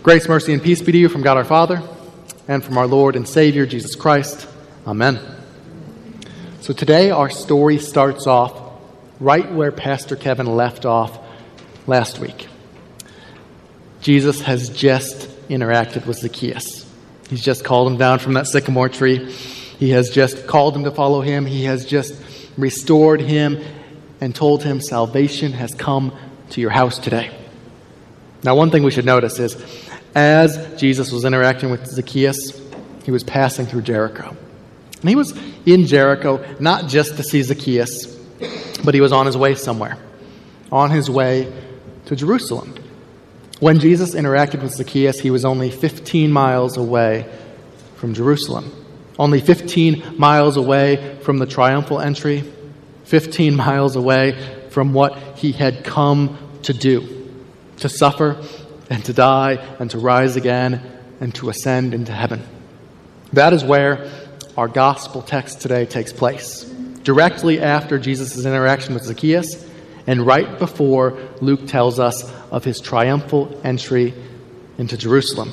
Grace, mercy, and peace be to you from God our Father and from our Lord and Savior, Jesus Christ. Amen. So today our story starts off right where Pastor Kevin left off last week. Jesus has just interacted with Zacchaeus. He's just called him down from that sycamore tree. He has just called him to follow him. He has just restored him and told him salvation has come to your house today. Now, one thing we should notice is as Jesus was interacting with Zacchaeus, he was passing through Jericho. And he was in Jericho not just to see Zacchaeus, but he was on his way somewhere, on his way to Jerusalem. When Jesus interacted with Zacchaeus, he was only 15 miles away from Jerusalem, only 15 miles away from the triumphal entry, 15 miles away from what he had come to do, to suffer and to die and to rise again and to ascend into heaven. That is where our gospel text today takes place, directly after Jesus' interaction with Zacchaeus and right before Luke tells us of his triumphal entry into Jerusalem.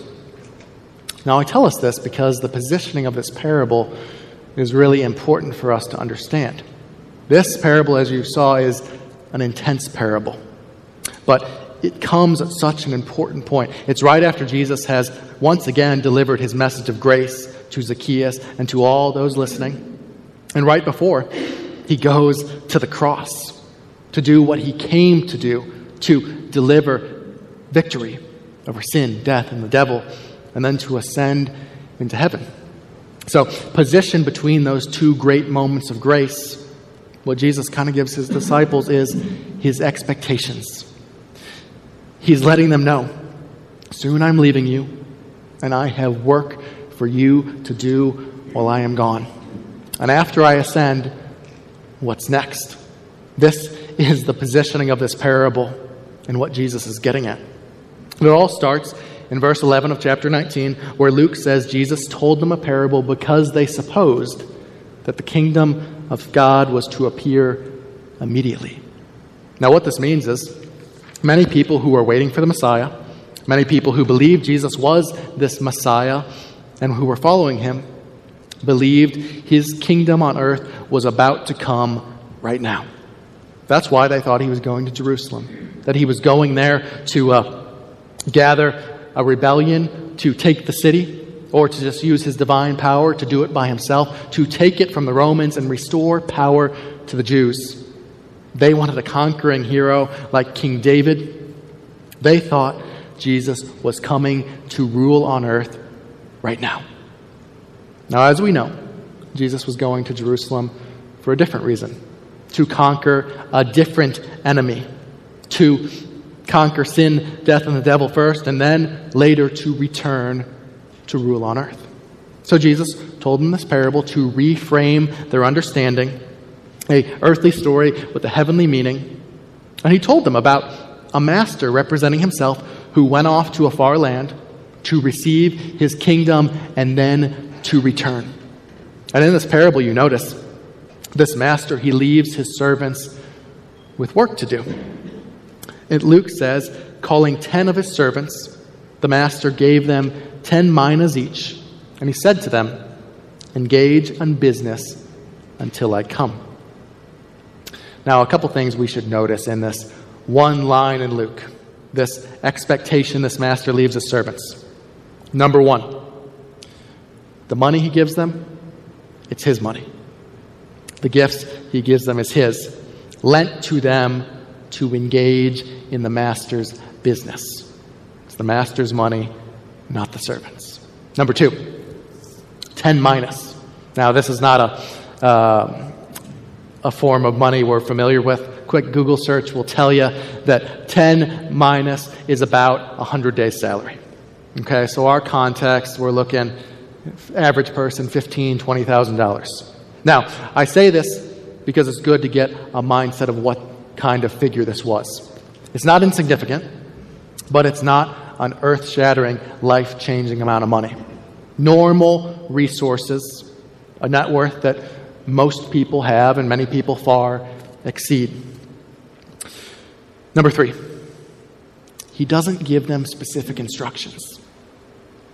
Now, I tell us this because the positioning of this parable is really important for us to understand. This parable, as you saw, is an intense parable, but it comes at such an important point. It's right after Jesus has once again delivered his message of grace to Zacchaeus and to all those listening. And right before, he goes to the cross to do what he came to do, to deliver victory over sin, death, and the devil, and then to ascend into heaven. So, positioned between those two great moments of grace, what Jesus kind of gives his disciples is his expectations. He's letting them know, soon I'm leaving you, and I have work for you to do while I am gone. And after I ascend, what's next? This is the positioning of this parable and what Jesus is getting at. It all starts in verse 11 of chapter 19, where Luke says Jesus told them a parable because they supposed that the kingdom of God was to appear immediately. Now, what this means is many people who were waiting for the Messiah, many people who believed Jesus was this Messiah and who were following him, believed his kingdom on earth was about to come right now. That's why they thought he was going to Jerusalem, that he was going there to gather a rebellion, to take the city, or to just use his divine power to do it by himself, to take it from the Romans and restore power to the Jews. They wanted a conquering hero like King David. They thought Jesus was coming to rule on earth right now. Now, as we know, Jesus was going to Jerusalem for a different reason, to conquer a different enemy, to conquer sin, death, and the devil first, and then later to return to rule on earth. So Jesus told them this parable to reframe their understanding, an earthly story with a heavenly meaning. And he told them about a master representing himself who went off to a far land to receive his kingdom and then to return. And in this parable, you notice this master, he leaves his servants with work to do. And Luke says, calling 10 of his servants, the master gave them 10 minas each. And he said to them, engage on business until I come. Now, a couple things we should notice in this one line in Luke, this expectation this master leaves his servants. Number one, the money he gives them, it's his money. The gifts he gives them is his, lent to them to engage in the master's business. It's the master's money, not the servants. Number two, 10 minas. Now, this is not a form of money we're familiar with. Quick Google search will tell you that 10 minas is about 100 days' salary. Okay, so our context, we're looking, average person, $15,000, $20,000. Now, I say this because it's good to get a mindset of what kind of figure this was. It's not insignificant, but it's not an earth-shattering, life-changing amount of money. Normal resources, a net worth that most people have and many people far exceed. Number three, he doesn't give them specific instructions.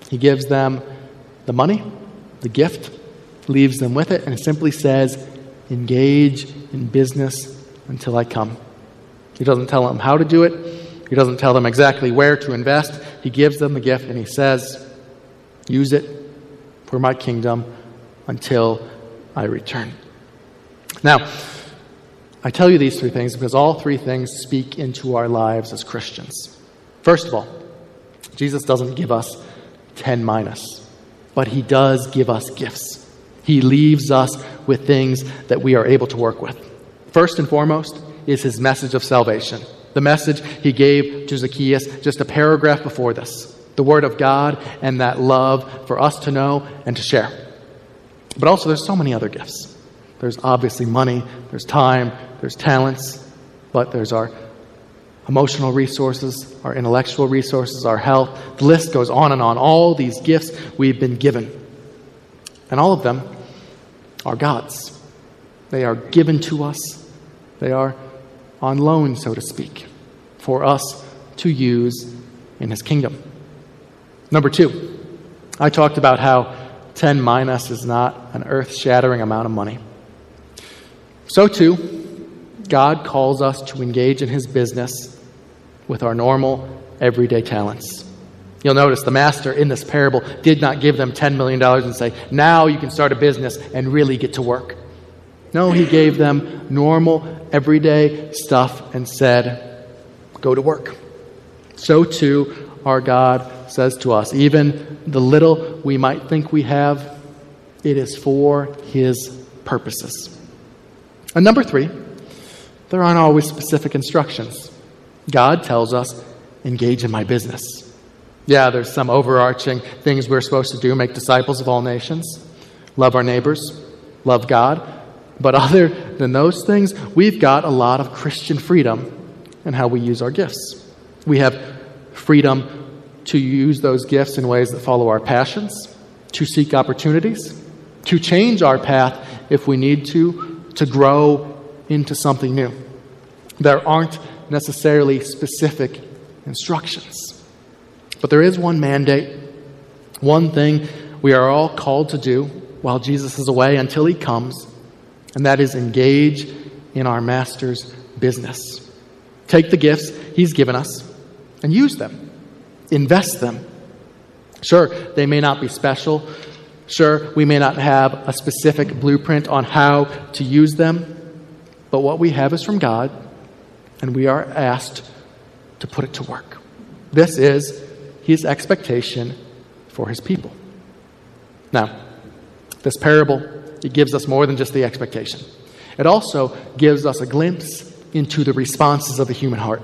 He gives them the money, the gift, leaves them with it, and it simply says, engage in business until I come. He doesn't tell them how to do it. He doesn't tell them exactly where to invest. He gives them the gift and he says, use it for my kingdom until I return. Now, I tell you these three things because all three things speak into our lives as Christians. First of all, Jesus doesn't give us 10 minus, but he does give us gifts. He leaves us with things that we are able to work with. First and foremost is his message of salvation. The message he gave to Zacchaeus just a paragraph before this. The word of God and that love for us to know and to share. But also there's so many other gifts. There's obviously money, there's time, there's talents, but there's our emotional resources, our intellectual resources, our health. The list goes on and on. All these gifts we've been given. And all of them are God's. They are given to us. They are on loan, so to speak, for us to use in his kingdom. Number two, I talked about how 10 minus is not an earth-shattering amount of money. So too, God calls us to engage in his business with our normal, everyday talents. You'll notice the master in this parable did not give them $10 million and say, now you can start a business and really get to work. No, he gave them normal, everyday stuff and said, go to work. So too, our God says to us, even the little we might think we have, it is for his purposes. And number three, there aren't always specific instructions. God tells us, engage in my business. Yeah, there's some overarching things we're supposed to do, make disciples of all nations, love our neighbors, love God. But other than those things, we've got a lot of Christian freedom in how we use our gifts. We have freedom to use those gifts in ways that follow our passions, to seek opportunities, to change our path if we need to grow into something new. There aren't necessarily specific instructions. But there is one mandate, one thing we are all called to do while Jesus is away until he comes, and that is engage in our Master's business. Take the gifts he's given us and use them. Invest them. Sure, they may not be special. Sure, we may not have a specific blueprint on how to use them, but what we have is from God, and we are asked to put it to work. This is his expectation for his people. Now, this parable, it gives us more than just the expectation. It also gives us a glimpse into the responses of the human heart.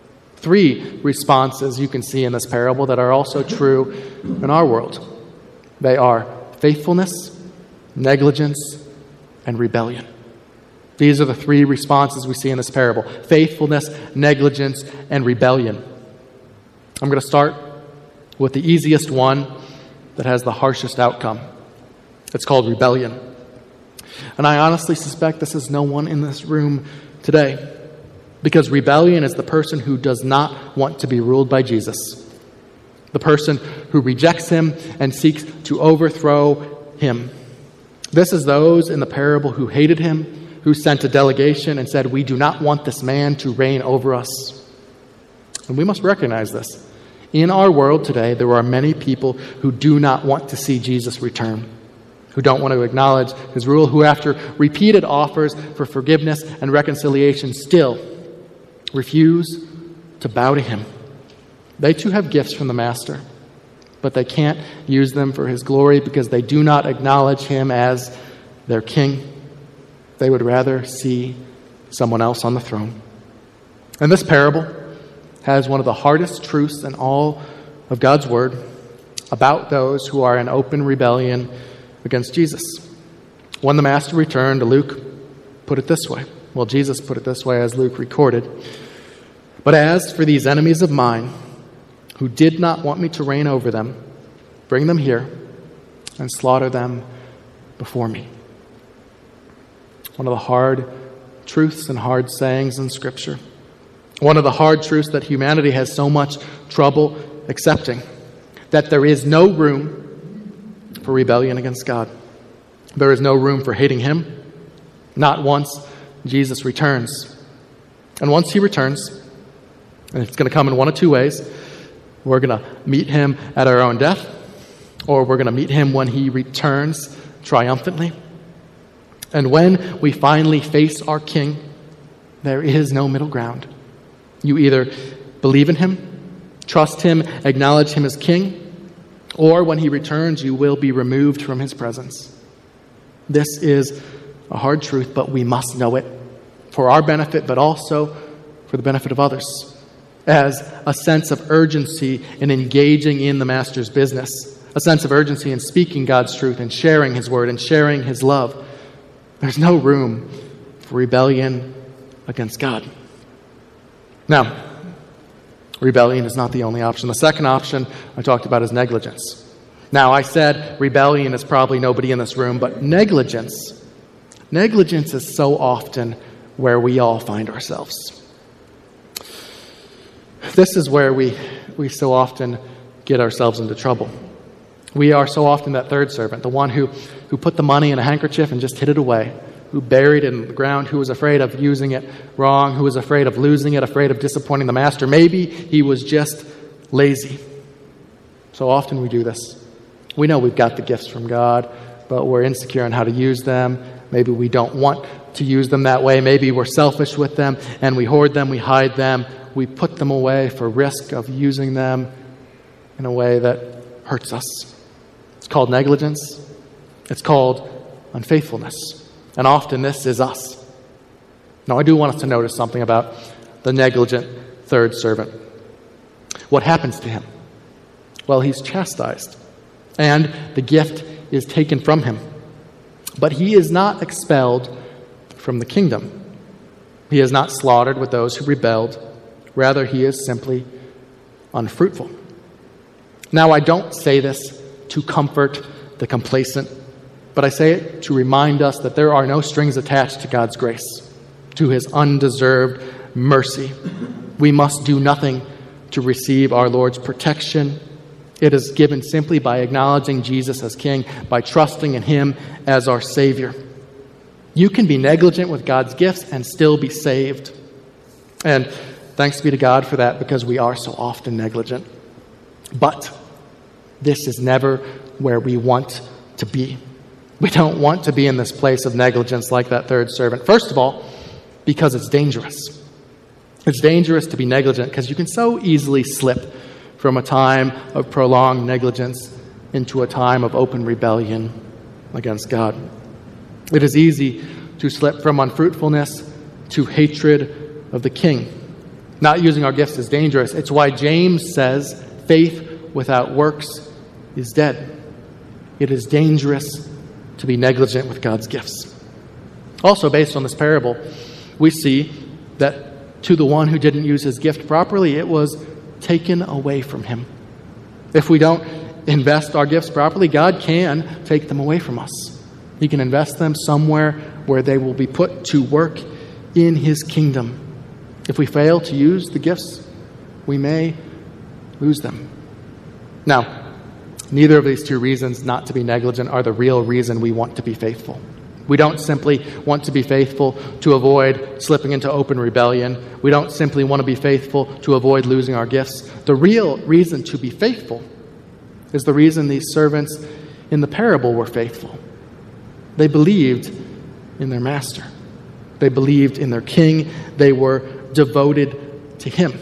3 responses you can see in this parable that are also true in our world. They are faithfulness, negligence, and rebellion. These are the 3 responses we see in this parable. Faithfulness, negligence, and rebellion. I'm going to start with the easiest one that has the harshest outcome. It's called rebellion. And I honestly suspect this is no one in this room today, because rebellion is the person who does not want to be ruled by Jesus, the person who rejects him and seeks to overthrow him. This is those in the parable who hated him, who sent a delegation and said, we do not want this man to reign over us. And we must recognize this. In our world today, there are many people who do not want to see Jesus return, who don't want to acknowledge his rule, who after repeated offers for forgiveness and reconciliation still refuse to bow to him. They too have gifts from the Master, but they can't use them for his glory because they do not acknowledge him as their king. They would rather see someone else on the throne. And this parable has one of the hardest truths in all of God's word about those who are in open rebellion against Jesus. When the Master returned, Luke put it this way. Well, Jesus put it this way as Luke recorded. But as for these enemies of mine who did not want me to reign over them, bring them here and slaughter them before me. One of the hard truths and hard sayings in Scripture. One of the hard truths that humanity has so much trouble accepting. that there is no room for rebellion against God. There is no room for hating him. Not once Jesus returns. And once he returns, and it's going to come in one of two ways, we're going to meet him at our own death, or we're going to meet him when he returns triumphantly. And when we finally face our King, there is no middle ground. You either believe in him, trust him, acknowledge him as King, or when he returns, you will be removed from his presence. This is a hard truth, but we must know it for our benefit, but also for the benefit of others, as a sense of urgency in engaging in the Master's business, a sense of urgency in speaking God's truth and sharing his word and sharing his love. There's no room for rebellion against God. Now, rebellion is not the only option. The second option I talked about is negligence. Now, I said rebellion is probably nobody in this room, but negligence is so often where we all find ourselves. This is where we so often get ourselves into trouble. We are so often that third servant, the one who put the money in a handkerchief and just hid it away, who buried it in the ground, who was afraid of using it wrong, who was afraid of losing it, afraid of disappointing the master. Maybe he was just lazy. So often we do this. We know we've got the gifts from God, but we're insecure on how to use them. Maybe we don't want to use them that way. Maybe we're selfish with them, and we hoard them, we hide them, we put them away for risk of using them in a way that hurts us. It's called negligence. It's called unfaithfulness. And often this is us. Now, I do want us to notice something about the negligent third servant. What happens to him? Well, he's chastised, and the gift is taken from him. But he is not expelled from the kingdom. He is not slaughtered with those who rebelled. Rather, he is simply unfruitful. Now, I don't say this to comfort the complacent, but I say it to remind us that there are no strings attached to God's grace, to his undeserved mercy. We must do nothing to receive our Lord's protection. It is given simply by acknowledging Jesus as King, by trusting in him as our Savior. You can be negligent with God's gifts and still be saved. And thanks be to God for that, because we are so often negligent. But this is never where we want to be. We don't want to be in this place of negligence like that third servant. First of all, because it's dangerous. It's dangerous to be negligent because you can so easily slip from a time of prolonged negligence into a time of open rebellion against God. It is easy to slip from unfruitfulness to hatred of the King. Not using our gifts is dangerous. It's why James says faith without works is dead. It is dangerous to be negligent with God's gifts. Also, based on this parable, we see that to the one who didn't use his gift properly, it was taken away from him. If we don't invest our gifts properly, God can take them away from us. He can invest them somewhere where they will be put to work in his kingdom. If we fail to use the gifts, we may lose them. Now, neither of these two reasons not to be negligent are the real reason we want to be faithful. We don't simply want to be faithful to avoid slipping into open rebellion. We don't simply want to be faithful to avoid losing our gifts. The real reason to be faithful is the reason these servants in the parable were faithful. They believed in their master. They believed in their King. They were devoted to him.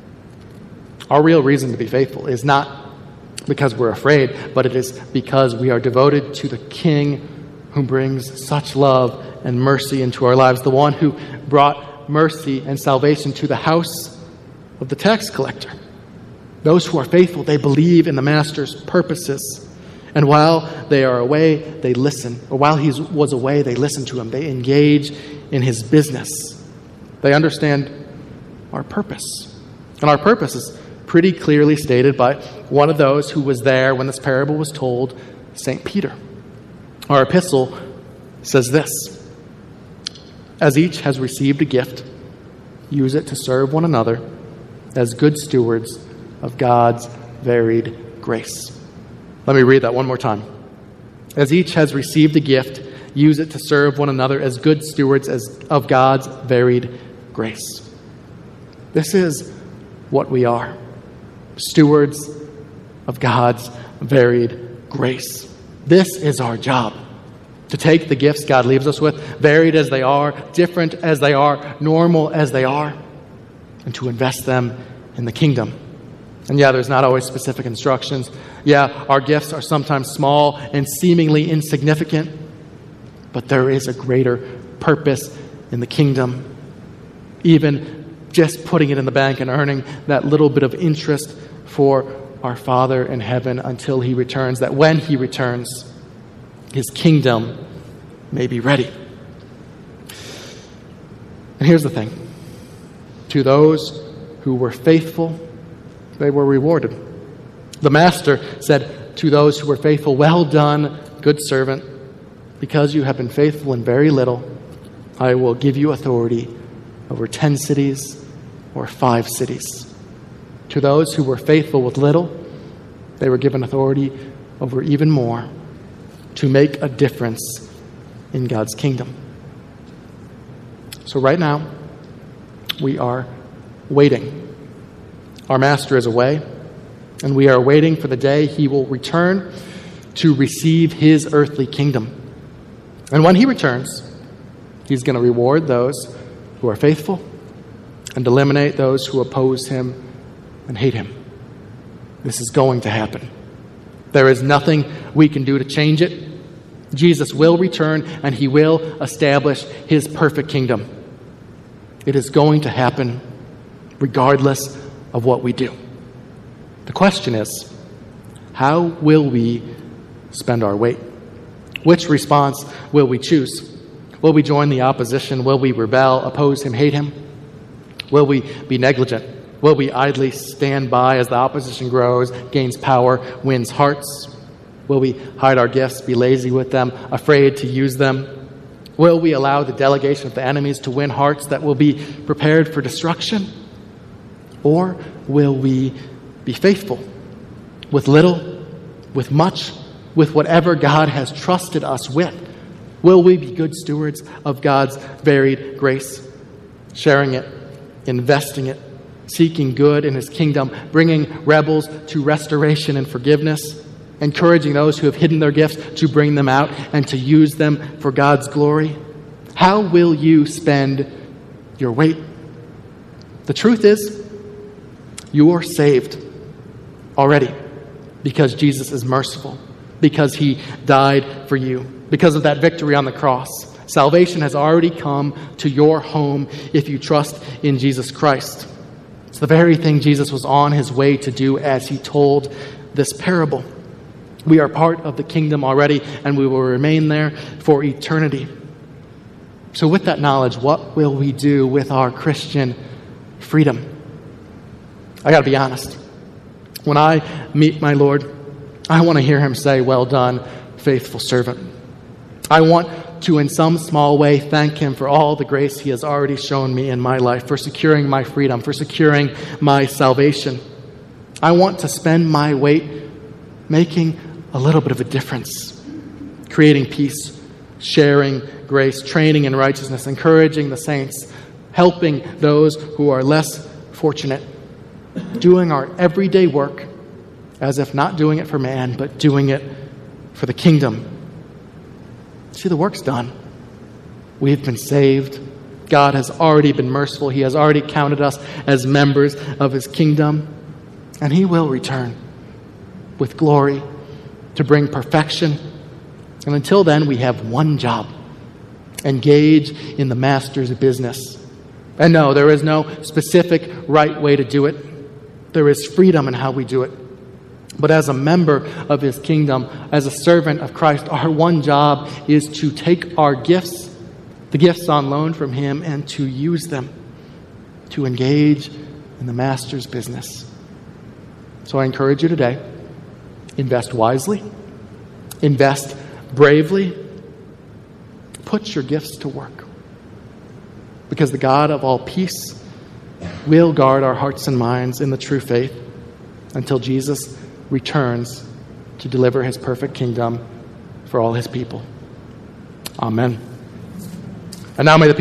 Our real reason to be faithful is not because we're afraid, but it is because we are devoted to the King who brings such love and mercy into our lives, the one who brought mercy and salvation to the house of the tax collector. Those who are faithful, they believe in the master's purposes. And while they are away, they listen. Or while he was away, they listen to him. They engage in his business. They understand our purpose. And our purpose is pretty clearly stated by one of those who was there when this parable was told, St. Peter. Our epistle says this: as each has received a gift, use it to serve one another as good stewards of God's varied grace. grace. Let me read that one more time. As each has received a gift, use it to serve one another as good stewards of God's varied grace. This is what we are, stewards of God's varied grace. This is our job, to take the gifts God leaves us with, varied as they are, different as they are, normal as they are, and to invest them in the kingdom. And yeah, there's not always specific instructions. Yeah, our gifts are sometimes small and seemingly insignificant, but there is a greater purpose in the kingdom. Even just putting it in the bank and earning that little bit of interest for our Father in heaven until He returns, that when He returns, His kingdom may be ready. And here's the thing. To those who were faithful, they were rewarded. The Master said to those who were faithful, "Well done, good servant. Because you have been faithful in very little, I will give you authority over 10 cities or 5 cities." To those who were faithful with little, they were given authority over even more to make a difference in God's kingdom. So right now, we are waiting. Our Master is away, and we are waiting for the day He will return to receive His earthly kingdom. And when He returns, He's going to reward those who are faithful and eliminate those who oppose Him and hate Him. This is going to happen. There is nothing we can do to change it. Jesus will return, and He will establish His perfect kingdom. It is going to happen regardless of what we do. The question is, how will we spend our wait? Which response will we choose? Will we join the opposition? Will we rebel, oppose Him, hate Him? Will we be negligent? Will we idly stand by as the opposition grows, gains power, wins hearts? Will we hide our gifts, be lazy with them, afraid to use them? Will we allow the delegation of the enemies to win hearts that will be prepared for destruction? Or will we be faithful with little, with much, with whatever God has trusted us with? Will we be good stewards of God's varied grace, sharing it, investing it, seeking good in His kingdom, bringing rebels to restoration and forgiveness, encouraging those who have hidden their gifts to bring them out and to use them for God's glory? How will you spend your wait? The truth is, you are saved already because Jesus is merciful, because He died for you, because of that victory on the cross. Salvation has already come to your home if you trust in Jesus Christ. It's the very thing Jesus was on His way to do as He told this parable. We are part of the kingdom already, and we will remain there for eternity. So with that knowledge, what will we do with our Christian freedom? I got to be honest. When I meet my Lord, I want to hear Him say, "Well done, faithful servant." I want to, in some small way, thank Him for all the grace He has already shown me in my life, for securing my freedom, for securing my salvation. I want to spend my wait making a little bit of a difference, creating peace, sharing grace, training in righteousness, encouraging the saints, helping those who are less fortunate, doing our everyday work as if not doing it for man, but doing it for the kingdom. See, the work's done. We've been saved. God has already been merciful. He has already counted us as members of His kingdom. And He will return with glory to bring perfection. And until then, we have one job: engage in the Master's business. And no, there is no specific right way to do it. There is freedom in how we do it. But as a member of His kingdom, as a servant of Christ, our one job is to take our gifts, the gifts on loan from Him, and to use them to engage in the Master's business. So I encourage you today, invest wisely, invest bravely, put your gifts to work. Because the God of all peace will guard our hearts and minds in the true faith until Jesus returns to deliver his perfect kingdom for all his people. Amen. And now may the